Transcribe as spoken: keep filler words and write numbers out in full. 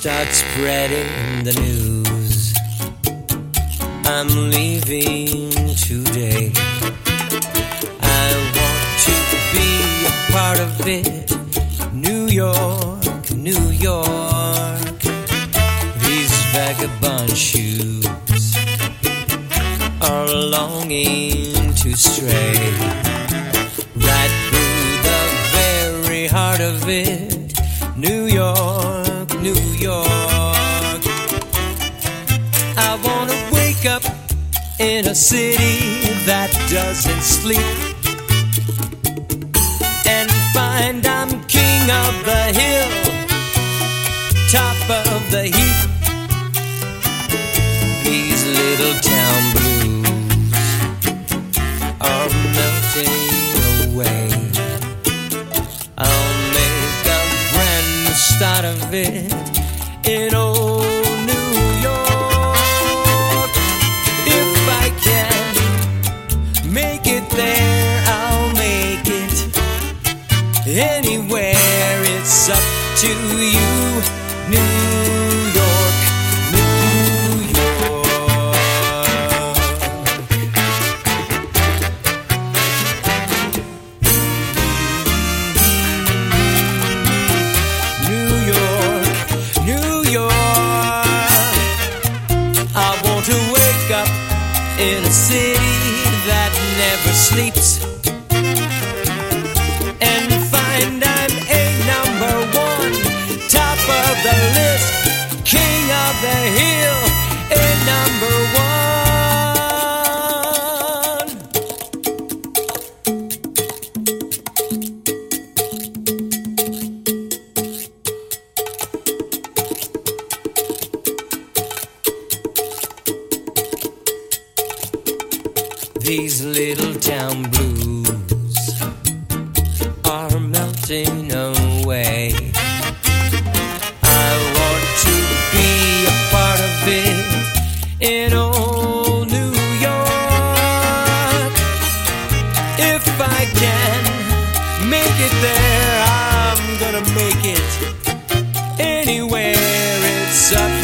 start spreading the news. I'm leaving today. I want to be a part of it. New York, New York. These vagabond shoes are longing to stray right through the very heart of it. New York, New York. I wanna wake up in a city that doesn't sleep and find I'm king of the hill, top of the heap. These little town blues are melting away. I'll make a brand new start of it in old New York. If I can make it there, I'll make it anywhere. It's up to you, New York, New York. New York, New York. I want to wake up in a city that never sleeps and find I'm a number one, top of the list, king of the hill, a number one. These little town blues are melting away. I want to be a part of it in old New York. If I can make it there, I'm gonna make it anywhere. It's up